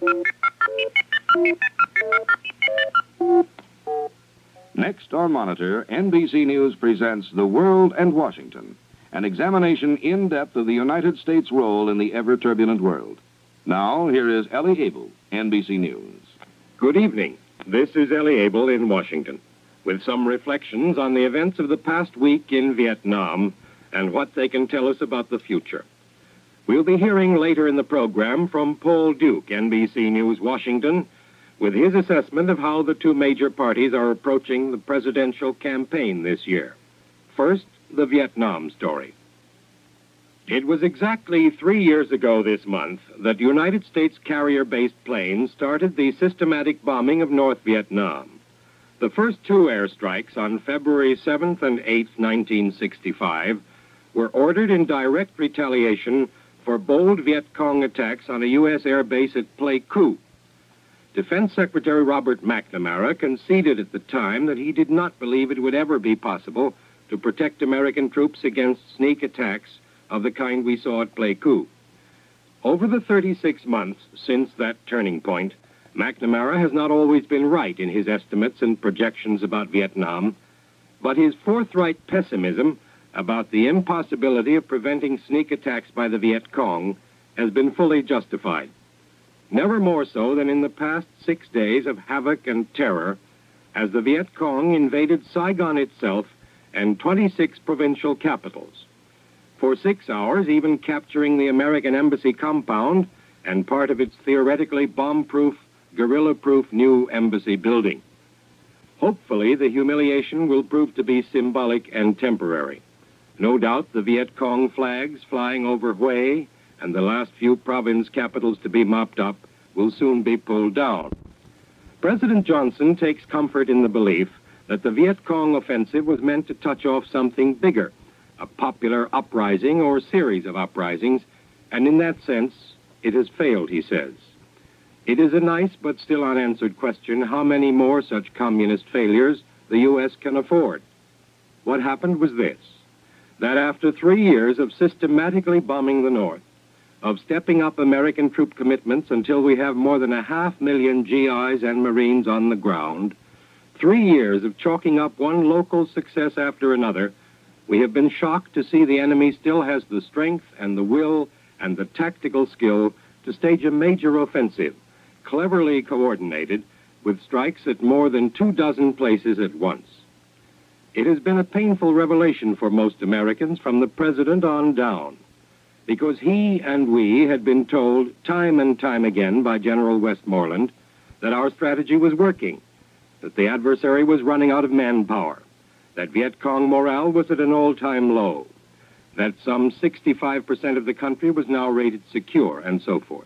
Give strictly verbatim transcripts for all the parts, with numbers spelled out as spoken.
Next on Monitor, N B C News presents The World and Washington, an examination in depth of the United States' role in the ever-turbulent world. Now, here is Ellie Abel, N B C News. Good evening. This is Ellie Abel in Washington, with some reflections on the events of the past week in Vietnam and what they can tell us about the future. We'll be hearing later in the program from Paul Duke, N B C News, Washington, with his assessment of how the two major parties are approaching the presidential campaign this year. First, the Vietnam story. It was exactly three years ago this month that United States carrier-based planes started the systematic bombing of North Vietnam. The first two airstrikes on February seventh and eighth, nineteen sixty-five, were ordered in direct retaliation for bold Viet Cong attacks on a U S air base at Pleiku. Defense Secretary Robert McNamara conceded at the time that he did not believe it would ever be possible to protect American troops against sneak attacks of the kind we saw at Pleiku. Over the thirty-six months since that turning point, McNamara has not always been right in his estimates and projections about Vietnam, but his forthright pessimism about the impossibility of preventing sneak attacks by the Viet Cong has been fully justified. Never more so than in the past six days of havoc and terror as the Viet Cong invaded Saigon itself and twenty-six provincial capitals. For six hours, even capturing the American Embassy compound and part of its theoretically bomb-proof, guerrilla-proof new embassy building. Hopefully, the humiliation will prove to be symbolic and temporary. No doubt the Viet Cong flags flying over Hue and the last few province capitals to be mopped up will soon be pulled down. President Johnson takes comfort in the belief that the Viet Cong offensive was meant to touch off something bigger, a popular uprising or series of uprisings, and in that sense, it has failed, he says. It is a nice but still unanswered question how many more such communist failures the U S can afford. What happened was this, that after three years of systematically bombing the North, of stepping up American troop commitments until we have more than a half million G Is and Marines on the ground, three years of chalking up one local success after another, we have been shocked to see the enemy still has the strength and the will and the tactical skill to stage a major offensive, cleverly coordinated, with strikes at more than two dozen places at once. It has been a painful revelation for most Americans from the president on down, because he and we had been told time and time again by General Westmoreland that our strategy was working, that the adversary was running out of manpower, that Viet Cong morale was at an all-time low, that some sixty-five percent of the country was now rated secure, and so forth.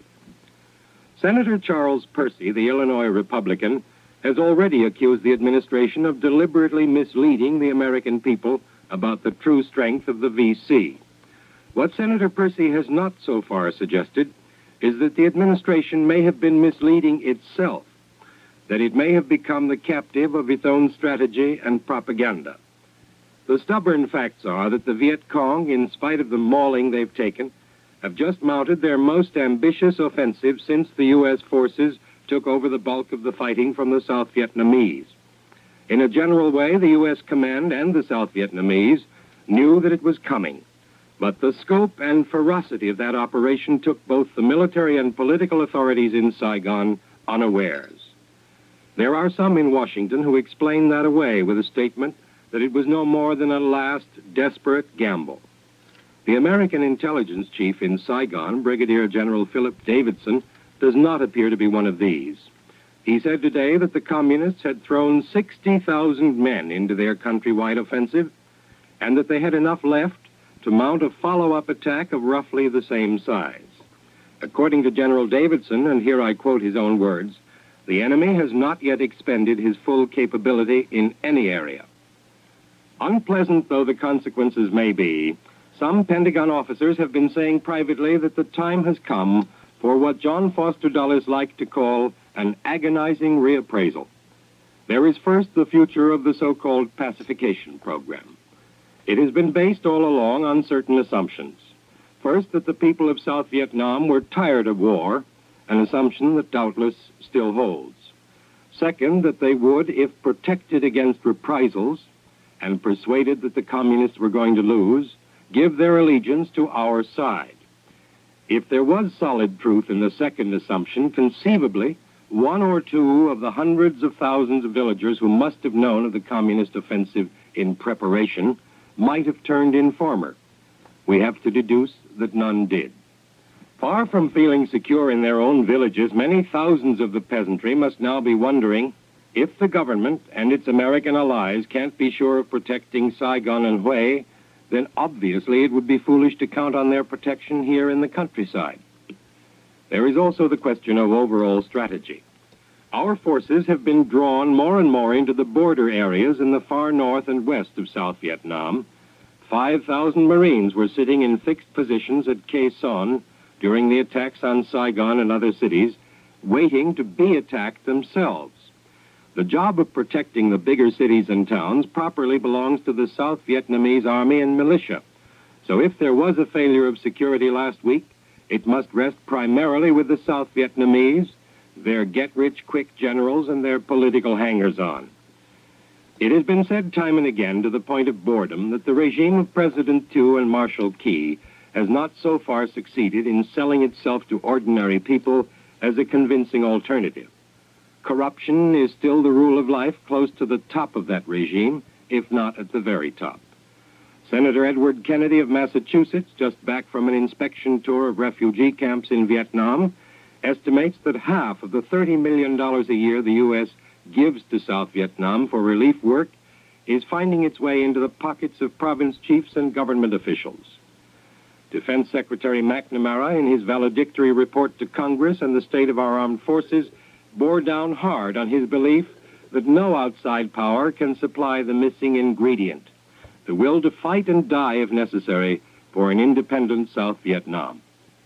Senator Charles Percy, the Illinois Republican, has already accused the administration of deliberately misleading the American people about the true strength of the V C. What Senator Percy has not so far suggested is that the administration may have been misleading itself, that it may have become the captive of its own strategy and propaganda. The stubborn facts are that the Viet Cong, in spite of the mauling they've taken, have just mounted their most ambitious offensive since the U S forces took over the bulk of the fighting from the South Vietnamese. In a general way, the U S command and the South Vietnamese knew that it was coming, but the scope and ferocity of that operation took both the military and political authorities in Saigon unawares. There are some in Washington who explain that away with a statement that it was no more than a last desperate gamble. The American intelligence chief in Saigon, Brigadier General Philip Davidson, does not appear to be one of these. He said today that the communists had thrown sixty thousand men into their countrywide offensive and that they had enough left to mount a follow-up attack of roughly the same size. According to General Davidson, and here I quote his own words, the enemy has not yet expended his full capability in any area. Unpleasant though the consequences may be, some Pentagon officers have been saying privately that the time has come for what John Foster Dulles liked to call an agonizing reappraisal. There is first the future of the so-called pacification program. It has been based all along on certain assumptions. First, that the people of South Vietnam were tired of war an assumption that doubtless still holds. Second, that they would, if protected against reprisals and persuaded that the communists were going to lose, give their allegiance to our side. If there was solid truth in the second assumption, conceivably, one or two of the hundreds of thousands of villagers who must have known of the communist offensive in preparation might have turned informer. We have to deduce that none did. Far from feeling secure in their own villages, many thousands of the peasantry must now be wondering if the government and its American allies can't be sure of protecting Saigon and Hue, then obviously it would be foolish to count on their protection here in the countryside. There is also the question of overall strategy. Our forces have been drawn more and more into the border areas in the far north and west of South Vietnam. five thousand Marines were sitting in fixed positions at Khe Son during the attacks on Saigon and other cities, waiting to be attacked themselves. The job of protecting the bigger cities and towns properly belongs to the South Vietnamese Army and militia. So if there was a failure of security last week, it must rest primarily with the South Vietnamese, their get-rich-quick generals, and their political hangers-on. It has been said time and again, to the point of boredom, that the regime of President Thieu and Marshal Key has not so far succeeded in selling itself to ordinary people as a convincing alternative. Corruption is still the rule of life close to the top of that regime, if not at the very top. Senator Edward Kennedy of Massachusetts, just back from an inspection tour of refugee camps in Vietnam, estimates that half of the thirty million dollars a year the U S gives to South Vietnam for relief work is finding its way into the pockets of province chiefs and government officials. Defense Secretary McNamara, in his valedictory report to Congress on the state of our armed forces, bore down hard on his belief that no outside power can supply the missing ingredient, the will to fight and die if necessary for an independent South Vietnam.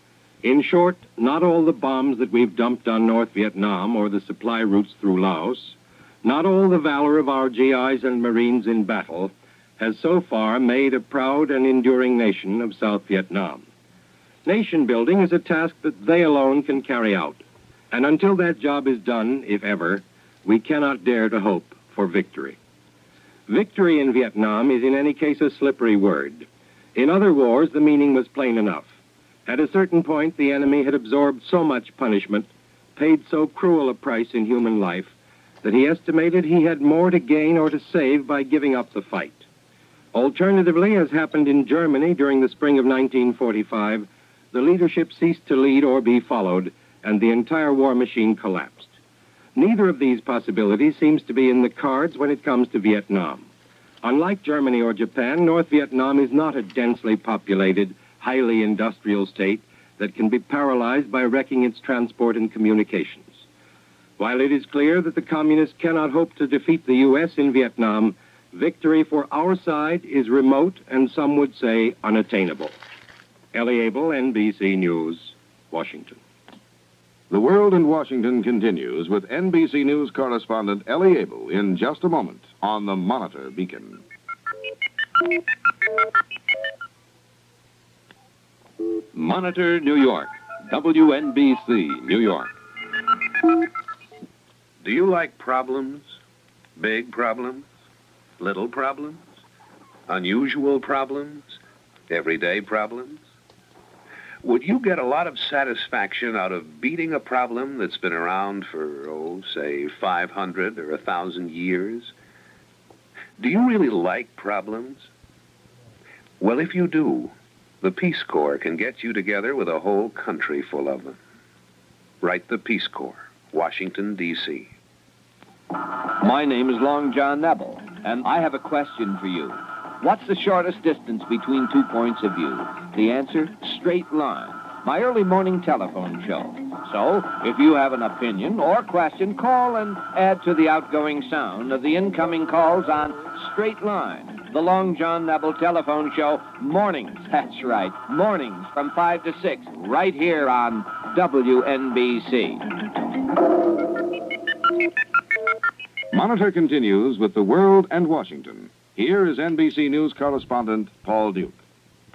In short, not all the bombs that we've dumped on North Vietnam or the supply routes through Laos, not all the valor of our G Is and Marines in battle has so far made a proud and enduring nation of South Vietnam. Nation building is a task that they alone can carry out, and until that job is done, if ever, we cannot dare to hope for victory. Victory in Vietnam is in any case a slippery word. In other wars, the meaning was plain enough. At a certain point, the enemy had absorbed so much punishment, paid so cruel a price in human life, that he estimated he had more to gain or to save by giving up the fight. Alternatively, as happened in Germany during the spring of nineteen forty-five, the leadership ceased to lead or be followed, and the entire war machine collapsed. Neither of these possibilities seems to be in the cards when it comes to Vietnam. Unlike Germany or Japan, North Vietnam is not a densely populated, highly industrial state that can be paralyzed by wrecking its transport and communications. While it is clear that the communists cannot hope to defeat the U S in Vietnam, victory for our side is remote and some would say unattainable. Ellie Abel, N B C News, Washington. The World in Washington continues with N B C News correspondent Ellie Abel in just a moment on the Monitor Beacon. Monitor, New York. W N B C, New York. Do you like problems? Big problems? Little problems? Unusual problems? Everyday problems? Would you get a lot of satisfaction out of beating a problem that's been around for, oh, say, five hundred or one thousand years? Do you really like problems? Well, if you do, the Peace Corps can get you together with a whole country full of them. Write the Peace Corps, Washington, D C My name is Long John Nebel, and I have a question for you. What's the shortest distance between two points of view? The answer, straight line. My early morning telephone show. So, if you have an opinion or question, call and add to the outgoing sound of the incoming calls on Straight Line, the Long John Nebel telephone show, mornings, that's right, mornings from five to six, right here on W N B C. Monitor continues with the World and Washington. Here is N B C News correspondent Paul Duke.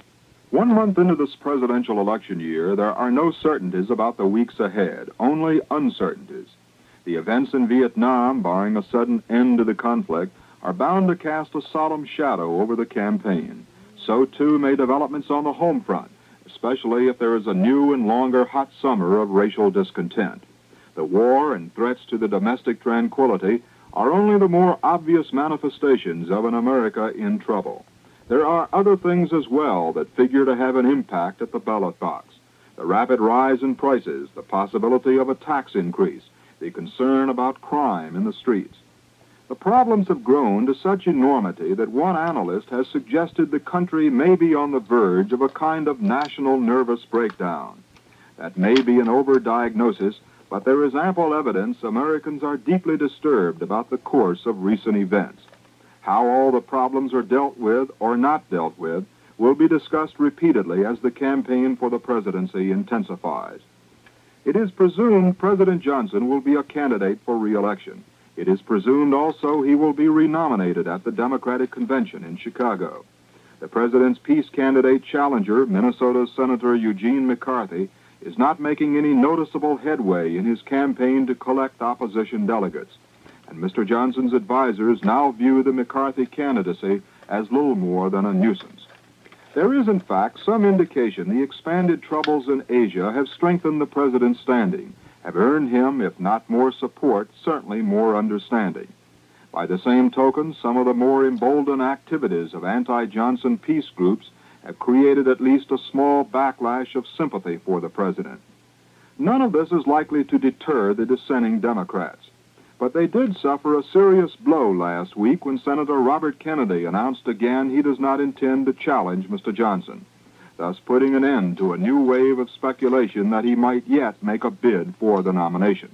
One month into this presidential election year, there are no certainties about the weeks ahead, only uncertainties. The events in Vietnam, barring a sudden end to the conflict, are bound to cast a solemn shadow over the campaign. So, too, may developments on the home front, especially if there is a new and longer hot summer of racial discontent. The war and threats to the domestic tranquility are only the more obvious manifestations of an America in trouble. There are other things as well that figure to have an impact at the ballot box. The rapid rise in prices, the possibility of a tax increase, the concern about crime in the streets. The problems have grown to such enormity that one analyst has suggested the country may be on the verge of a kind of national nervous breakdown. That may be an overdiagnosis, but there is ample evidence Americans are deeply disturbed about the course of recent events. How all the problems are dealt with or not dealt with will be discussed repeatedly as the campaign for the presidency intensifies. It is presumed President Johnson will be a candidate for re-election. It is presumed also he will be renominated at the Democratic Convention in Chicago. The president's peace candidate challenger, Minnesota Senator Eugene McCarthy, is not making any noticeable headway in his campaign to collect opposition delegates. And Mister Johnson's advisers now view the McCarthy candidacy as little more than a nuisance. There is, in fact, some indication the expanded troubles in Asia have strengthened the president's standing, have earned him, if not more support, certainly more understanding. By the same token, some of the more emboldened activities of anti-Johnson peace groups have created at least a small backlash of sympathy for the president. None of this is likely to deter the dissenting Democrats. But they did suffer a serious blow last week when Senator Robert Kennedy announced again he does not intend to challenge Mister Johnson, thus putting an end to a new wave of speculation that he might yet make a bid for the nomination.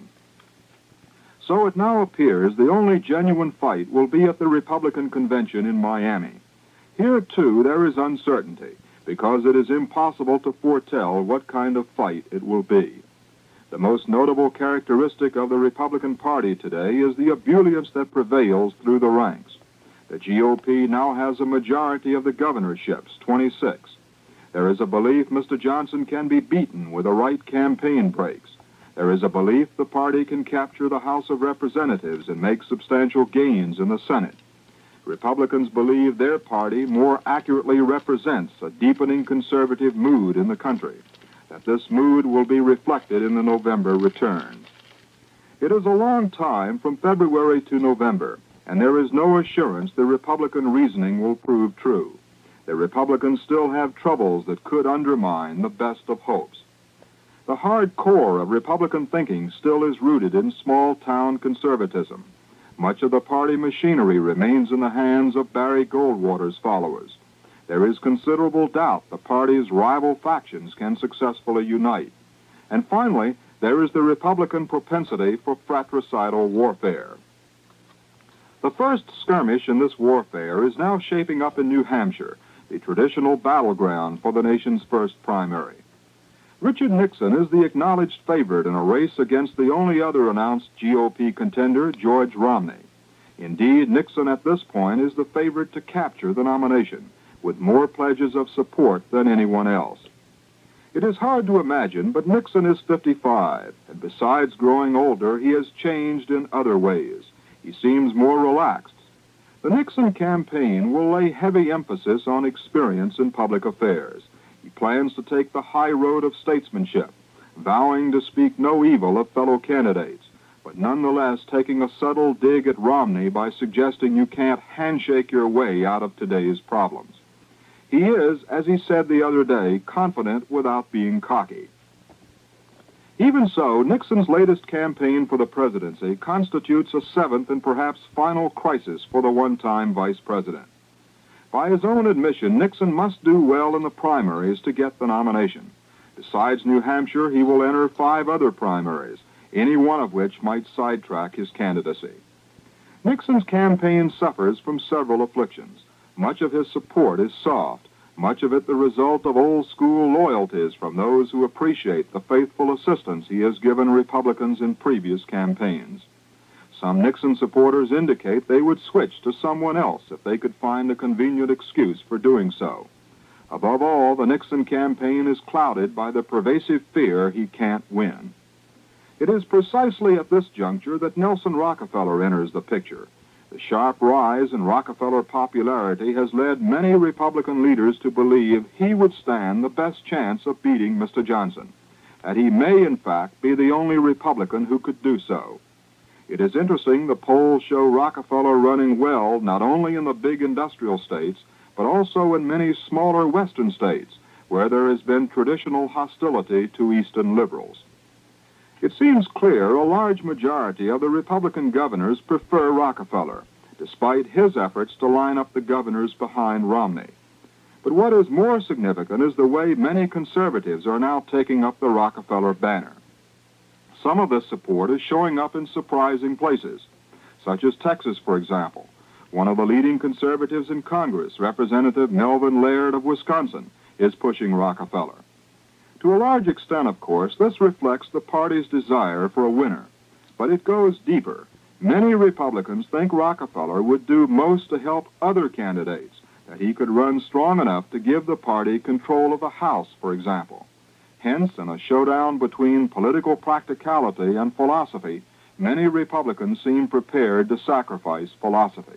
So it now appears the only genuine fight will be at the Republican convention in Miami. Here, too, there is uncertainty, because it is impossible to foretell what kind of fight it will be. The most notable characteristic of the Republican Party today is the ebullience that prevails through the ranks. The G O P now has a majority of the governorships, twenty-six. There is a belief Mister Johnson can be beaten with the right campaign breaks. There is a belief the party can capture the House of Representatives and make substantial gains in the Senate. Republicans believe their party more accurately represents a deepening conservative mood in the country, that this mood will be reflected in the November returns. It is a long time from February to November, and there is no assurance the Republican reasoning will prove true. The Republicans still have troubles that could undermine the best of hopes. The hard core of Republican thinking still is rooted in small-town conservatism. Much of the party machinery remains in the hands of Barry Goldwater's followers. There is considerable doubt the party's rival factions can successfully unite. And finally, there is the Republican propensity for fratricidal warfare. The first skirmish in this warfare is now shaping up in New Hampshire, the traditional battleground for the nation's first primary. Richard Nixon is the acknowledged favorite in a race against the only other announced G O P contender, George Romney. Indeed, Nixon at this point is the favorite to capture the nomination, with more pledges of support than anyone else. It is hard to imagine, but Nixon is fifty-five, and besides growing older, he has changed in other ways. He seems more relaxed. The Nixon campaign will lay heavy emphasis on experience in public affairs. He plans to take the high road of statesmanship, vowing to speak no evil of fellow candidates, but nonetheless taking a subtle dig at Romney by suggesting you can't handshake your way out of today's problems. He is, as he said the other day, confident without being cocky. Even so, Nixon's latest campaign for the presidency constitutes a seventh and perhaps final crisis for the one-time vice president. By his own admission, Nixon must do well in the primaries to get the nomination. Besides New Hampshire, he will enter five other primaries, any one of which might sidetrack his candidacy. Nixon's campaign suffers from several afflictions. Much of his support is soft, much of it the result of old-school loyalties from those who appreciate the faithful assistance he has given Republicans in previous campaigns. Some Nixon supporters indicate they would switch to someone else if they could find a convenient excuse for doing so. Above all, the Nixon campaign is clouded by the pervasive fear he can't win. It is precisely at this juncture that Nelson Rockefeller enters the picture. The sharp rise in Rockefeller popularity has led many Republican leaders to believe he would stand the best chance of beating Mister Johnson, that he may, in fact, be the only Republican who could do so. It is interesting the polls show Rockefeller running well not only in the big industrial states, but also in many smaller western states, where there has been traditional hostility to Eastern liberals. It seems clear a large majority of the Republican governors prefer Rockefeller, despite his efforts to line up the governors behind Romney. But what is more significant is the way many conservatives are now taking up the Rockefeller banner. Some of this support is showing up in surprising places, such as Texas, for example. One of the leading conservatives in Congress, Representative Melvin Laird of Wisconsin, is pushing Rockefeller. To a large extent, of course, this reflects the party's desire for a winner. But it goes deeper. Many Republicans think Rockefeller would do most to help other candidates, that he could run strong enough to give the party control of the House, for example. Hence, in a showdown between political practicality and philosophy, many Republicans seem prepared to sacrifice philosophy.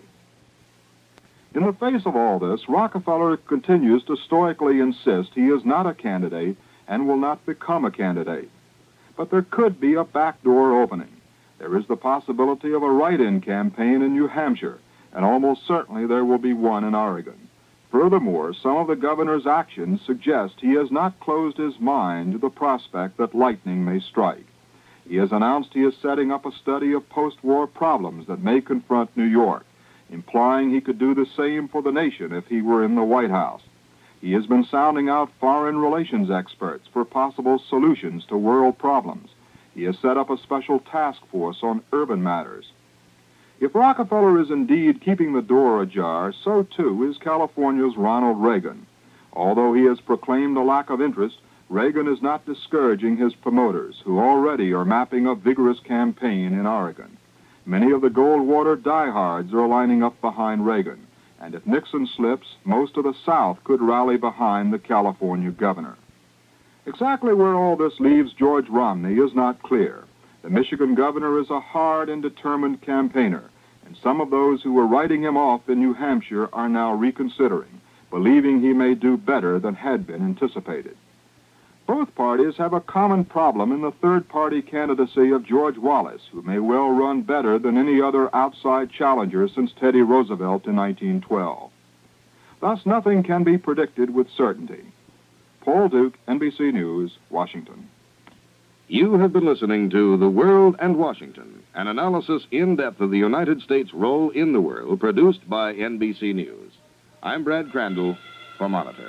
In the face of all this, Rockefeller continues to stoically insist he is not a candidate and will not become a candidate. But there could be a backdoor opening. There is the possibility of a write-in campaign in New Hampshire, and almost certainly there will be one in Oregon. Furthermore, some of the governor's actions suggest he has not closed his mind to the prospect that lightning may strike. He has announced he is setting up a study of post-war problems that may confront New York, implying he could do the same for the nation if he were in the White House. He has been sounding out foreign relations experts for possible solutions to world problems. He has set up a special task force on urban matters. If Rockefeller is indeed keeping the door ajar, so too is California's Ronald Reagan. Although he has proclaimed a lack of interest, Reagan is not discouraging his promoters, who already are mapping a vigorous campaign in Oregon. Many of the Goldwater diehards are lining up behind Reagan, and if Nixon slips, most of the South could rally behind the California governor. Exactly where all this leaves George Romney is not clear. The Michigan governor is a hard and determined campaigner, and some of those who were writing him off in New Hampshire are now reconsidering, believing he may do better than had been anticipated. Both parties have a common problem in the third-party candidacy of George Wallace, who may well run better than any other outside challenger since Teddy Roosevelt in nineteen twelve. Thus, nothing can be predicted with certainty. Paul Duke, N B C News, Washington. You have been listening to The World and Washington, an analysis in depth of the United States' role in the world, produced by N B C News. I'm Brad Crandall for Monitor.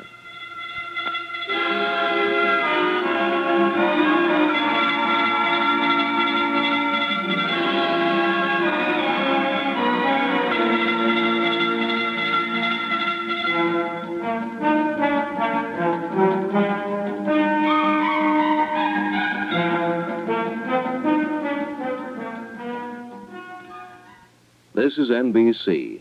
This is N B C.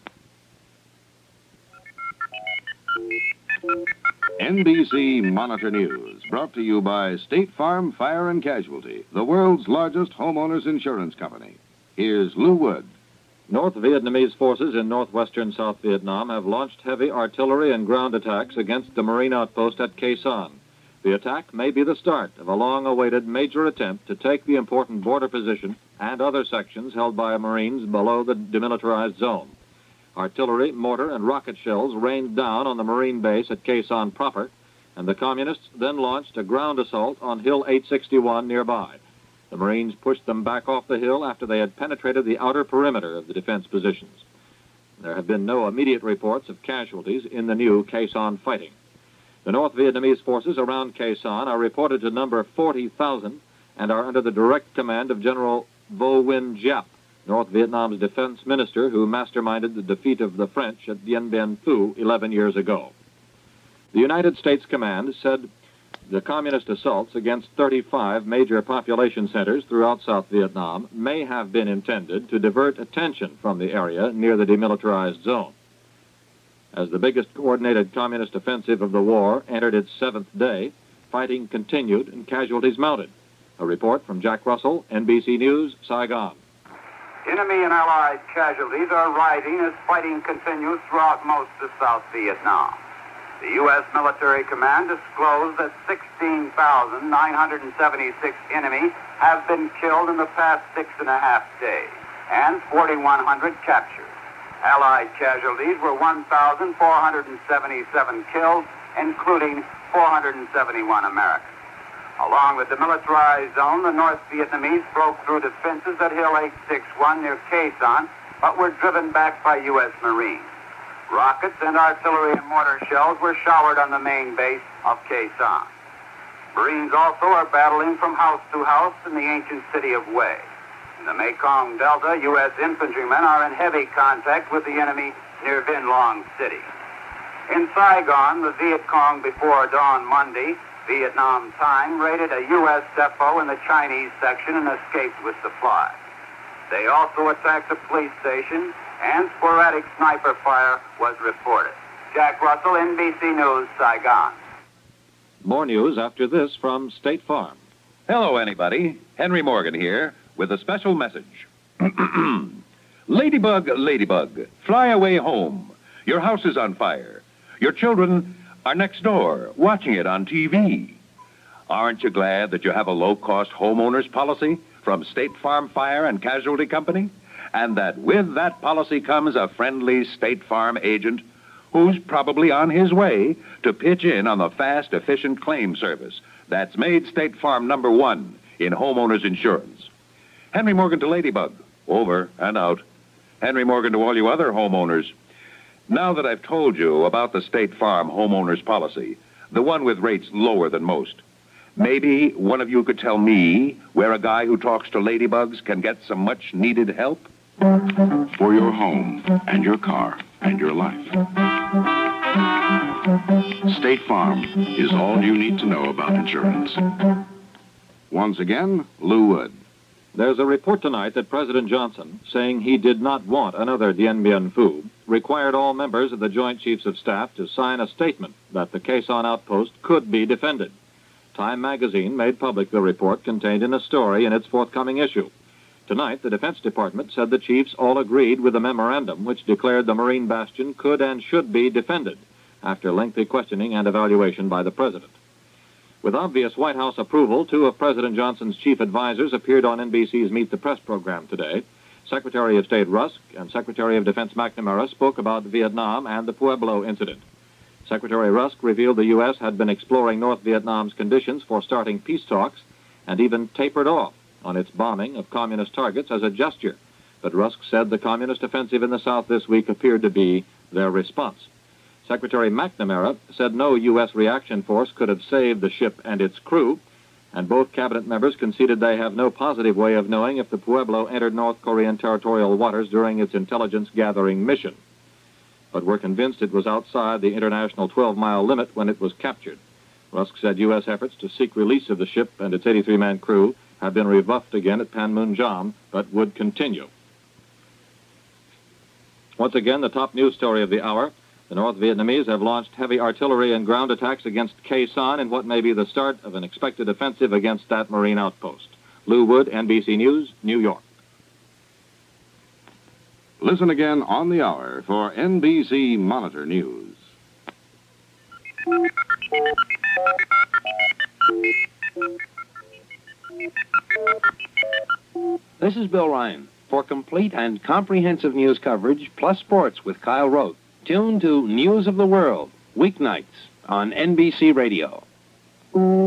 N B C Monitor News, brought to you by State Farm Fire and Casualty, the world's largest homeowners insurance company. Here's Lou Wood. North Vietnamese forces in northwestern South Vietnam have launched heavy artillery and ground attacks against the Marine outpost at Khe Sanh. The attack may be the start of a long-awaited major attempt to take the important border position and other sections held by Marines below the demilitarized zone. Artillery, mortar, and rocket shells rained down on the Marine base at Khe Sanh proper, and the Communists then launched a ground assault on Hill eight sixty-one nearby. The Marines pushed them back off the hill after they had penetrated the outer perimeter of the defense positions. There have been no immediate reports of casualties in the new Khe Sanh fighting. The North Vietnamese forces around Khe Sanh are reported to number forty thousand and are under the direct command of General Vo Nguyen Giap, North Vietnam's defense minister who masterminded the defeat of the French at Dien Bien Phu eleven years ago. The United States Command said the communist assaults against thirty-five major population centers throughout South Vietnam may have been intended to divert attention from the area near the demilitarized zone. As the biggest coordinated communist offensive of the war entered its seventh day, fighting continued and casualties mounted. A report from Jack Russell, N B C News, Saigon. Enemy and Allied casualties are rising as fighting continues throughout most of South Vietnam. The U S military command disclosed that sixteen thousand nine hundred seventy-six enemy have been killed in the past six and a half days, and forty-one hundred captured. Allied casualties were one thousand four hundred seventy-seven killed, including four hundred seventy-one Americans. Along the demilitarized zone, the North Vietnamese broke through defenses at Hill eight sixty-one near Khe Sanh, but were driven back by U S Marines. Rockets and artillery and mortar shells were showered on the main base of Khe Sanh. Marines also are battling from house to house in the ancient city of Hue. In the Mekong Delta, U S infantrymen are in heavy contact with the enemy near Vinh Long City. In Saigon, the Viet Cong before dawn Monday, Vietnam time, raided a U S depot in the Chinese section and escaped with supplies. They also attacked a police station, and sporadic sniper fire was reported. Jack Russell, N B C News, Saigon. More news after this from State Farm. Hello, anybody. Henry Morgan here with a special message. Ladybug, ladybug, fly away home. Your house is on fire. Your children are next door watching it on T V. Aren't you glad that you have a low-cost homeowner's policy from State Farm Fire and Casualty Company? And that with that policy comes a friendly State Farm agent who's probably on his way to pitch in on the fast, efficient claim service that's made State Farm number one in homeowners insurance. Henry Morgan to Ladybug. Over and out. Henry Morgan to all you other homeowners. Now that I've told you about the State Farm homeowners policy, the one with rates lower than most, maybe one of you could tell me where a guy who talks to ladybugs can get some much-needed help? For your home and your car and your life. State Farm is all you need to know about insurance. Once again, Lou Wood. There's a report tonight that President Johnson, saying he did not want another Dien Bien Phu, required all members of the Joint Chiefs of Staff to sign a statement that the Khe Sanh outpost could be defended. Time magazine made public the report contained in a story in its forthcoming issue. Tonight, the Defense Department said the chiefs all agreed with the memorandum which declared the Marine bastion could and should be defended after lengthy questioning and evaluation by the President. With obvious White House approval, two of President Johnson's chief advisors appeared on N B C's Meet the Press program today. Secretary of State Rusk and Secretary of Defense McNamara spoke about Vietnam and the Pueblo incident. Secretary Rusk revealed the U S had been exploring North Vietnam's conditions for starting peace talks and even tapered off on its bombing of communist targets as a gesture. But Rusk said the communist offensive in the South this week appeared to be their response. Secretary McNamara said no U S reaction force could have saved the ship and its crew, and both cabinet members conceded they have no positive way of knowing if the Pueblo entered North Korean territorial waters during its intelligence-gathering mission. But were convinced it was outside the international twelve-mile limit when it was captured. Rusk said U S efforts to seek release of the ship and its eighty-three man crew have been rebuffed again at Panmunjom, but would continue. Once again, the top news story of the hour. The North Vietnamese have launched heavy artillery and ground attacks against Khe Sanh in what may be the start of an expected offensive against that Marine outpost. Lou Wood, N B C News, New York. Listen again on the hour for N B C Monitor News. This is Bill Ryan. For complete and comprehensive news coverage, plus sports with Kyle Rote, tune to News of the World, weeknights on N B C Radio.